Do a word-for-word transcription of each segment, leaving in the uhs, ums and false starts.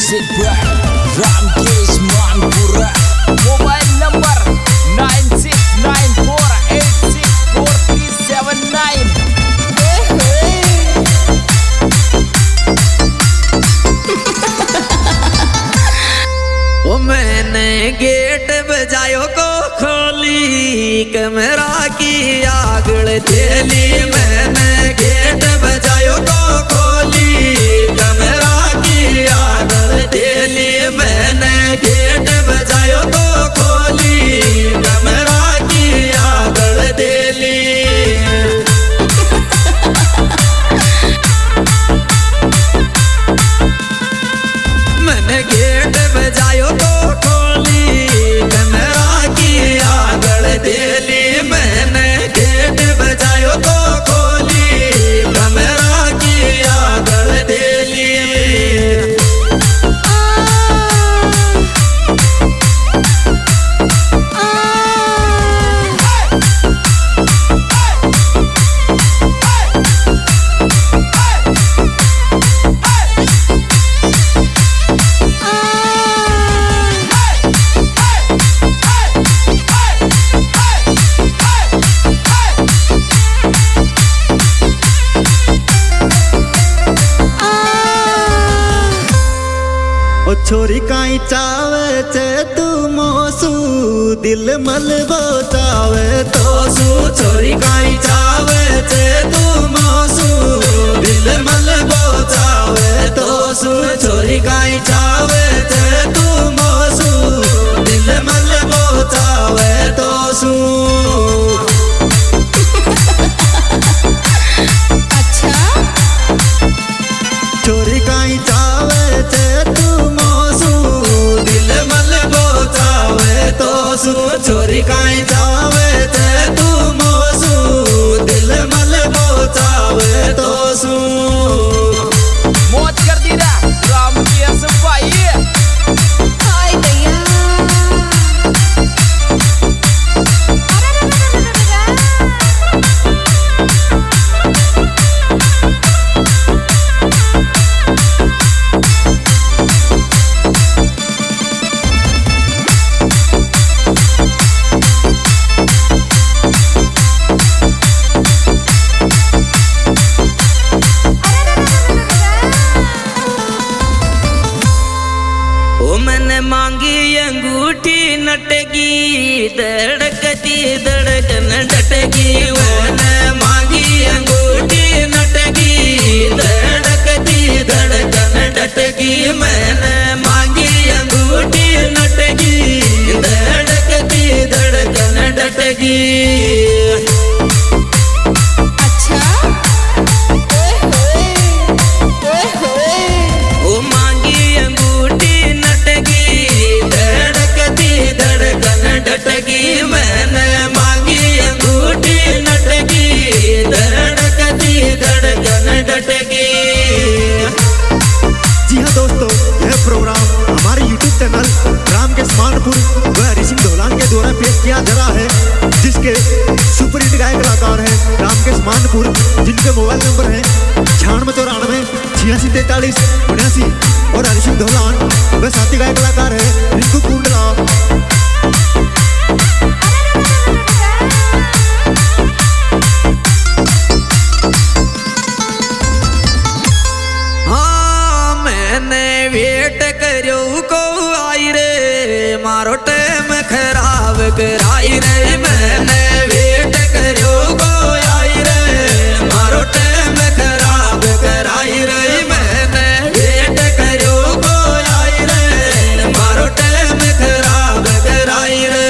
Music Ramkesh Manpura. Mobile number nine six nine four eight six four three seven nine. ओ मैंने gate बजायो को खोली camera की आगड़ तेली। मैंने गेट बजायो को खोली कैमरा की आगड़ तेली। मैंने गेट बजायो को खोली कैमरा की आगड़ तेली। मैंने गेट बजायो तो खोली कैमरा की आगड़ देली। मैंने गेट बजायो तो खोली कैमरा की आगड़ देली। छोरी काई चावे चे तू मोसू दिल मलबो चावे तो सू। छोरी काई चावे चे तू मोसू दिल मलबो चावे तो सू। छोरी काई चावे चे तू मोसू दिल मलबो चावे तो सू। अच्छा छोरी काई चावे चे तू दिल मलबो चावे तो सू। छोरी काई चावे चे तू मोसू दिल मलबो चावे तो सू। मौज कर दी ना रामकेश भाई। हाय भैया मैंने मांगी अंगूठी नटगी धड़कती धड़कन डटगी। मैंने मांगी अंगूठी नटगी धड़कती धड़कन डटगी। मैंने मांगी अंगूठी नटगी धड़कती धड़कन डटगी। अच्छा ओए होए ओए होए ओ मांगी अंगूठी नटगी धड़कती धड़कन डटगी। मैंने मांगी अंगूठी नटगी धड़कती धड़कन डटगी। जी हाँ दोस्तों, यह प्रोग्राम हमारे यूट्यूब चैनल रामकेश मानपुर व हरि सिंह धौलान के द्वारा पेश किया जा रहा है, जिसके सुपरहिट गायक कलाकार हैं रामकेश मानपुर, जिनके मोबाइल नंबर है छियानवे चौरानवे छियासी तैतालीस उन्यासी। और हरि सिंह धौलान व साथी गायक कलाकार है रिंकू कुंडला। हाँ मैंने वेट करो को आई रे मारो टाइम खराब कराई रे। मैंने वेट करो को आई रे मारो टाइम खराब कराई रे। मैंने वेट करो को आई रे मारो टाइम खराब कराई रे।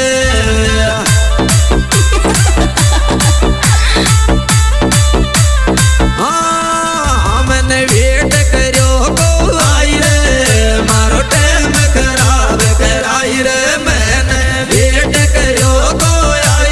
हाँ मैंने वेट करो को आई रे मारो टाइम खराब कराई रे। मैंने वेट करो को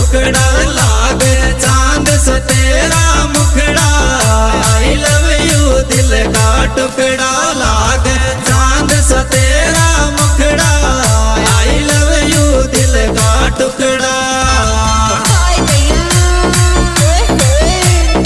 टुकड़ा लागे चांद से तेरा मुखड़ा आई लव यू दिल का टुकड़ा लागे चांद से तेरा मुखड़ा आई लव यू दिल का टुकड़ा हाय दैया ओए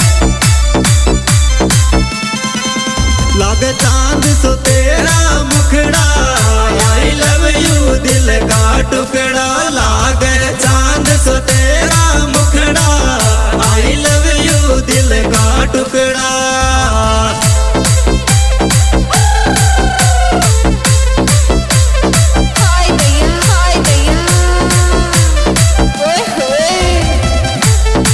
लागे चांद सो तेरा मुखड़ा आई लव यू दिल का टुकड़ा लागे चांद से तेरा मुखड़ा आई लव यू दिल का टुकड़ा हाय दैया हाय दैया ओए होए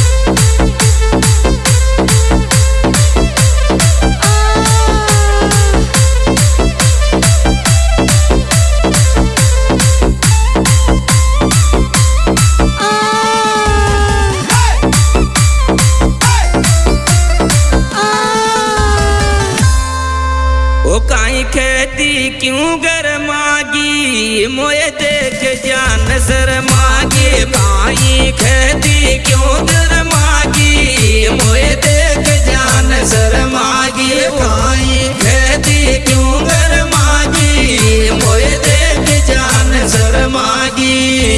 ओ काई खेती क्यों गरमागी मोए देख जान शर्मागी काई खेती क्यों गरमागी मोए देख जान शर्मागी काई खेती क्यों गरमागी मोए देख जान शर्मागी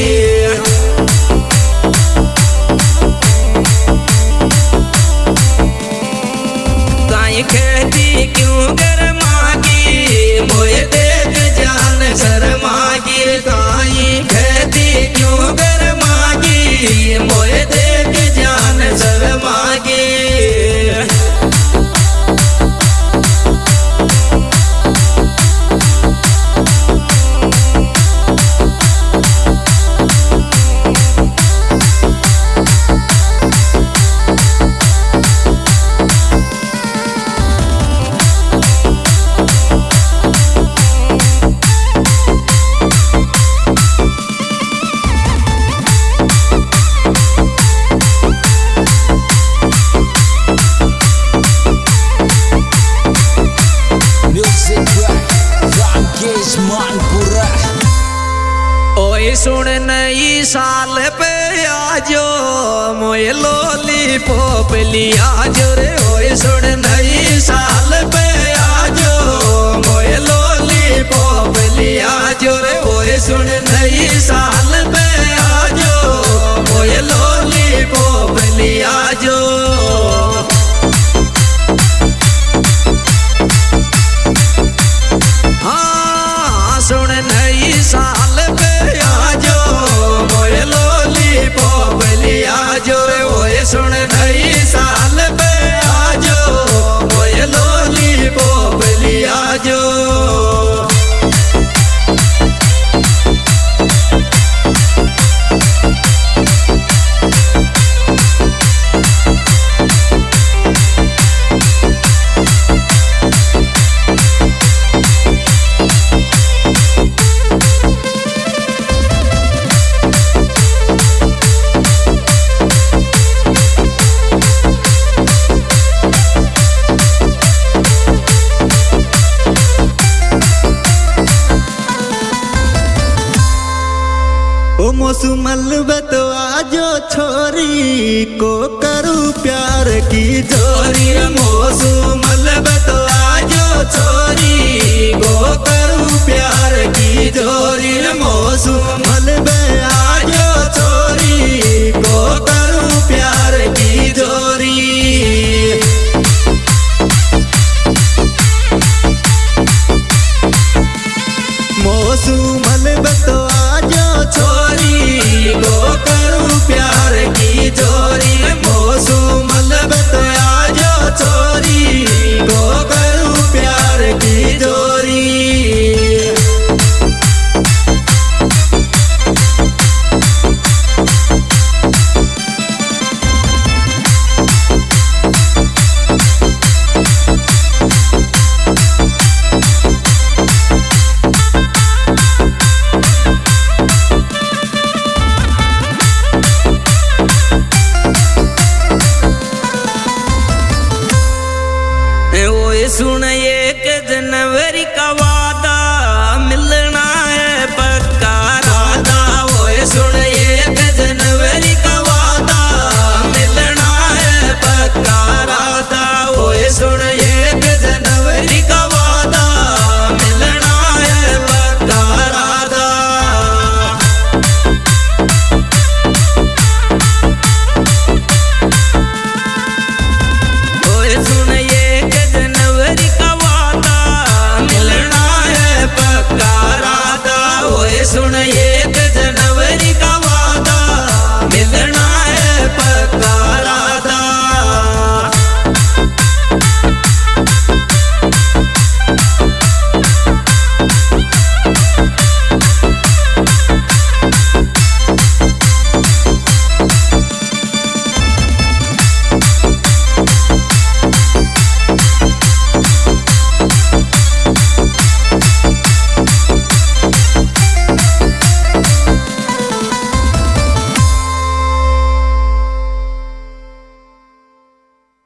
काई खेती क्यों गरमागी मोए देख जान शर्मागी काई खेती क्यों गरमागी मोए देख जान शर्मागी Music track रामकेश मानपुरा ओए सुन नई साल पे आजो मोए लोली पोप लिया जो रे ओए सुन नई साल पे आजो मोए लोली पोप लिया जो रे ओए सुन नई साल पे आजो मोए लोली पोप लिया जो हाँ सुन नई साल पे आजो मोए लोली पोप लिया जो ओए सुन नई साल पे आजो मोए लोली पोप लिया जो ओ मौसुमल बतवा जो छोरी को करूँ प्यार की जोरी छोरी मौसुमल बतवा जो छोरी को करूँ प्यार की जोरी मौसुम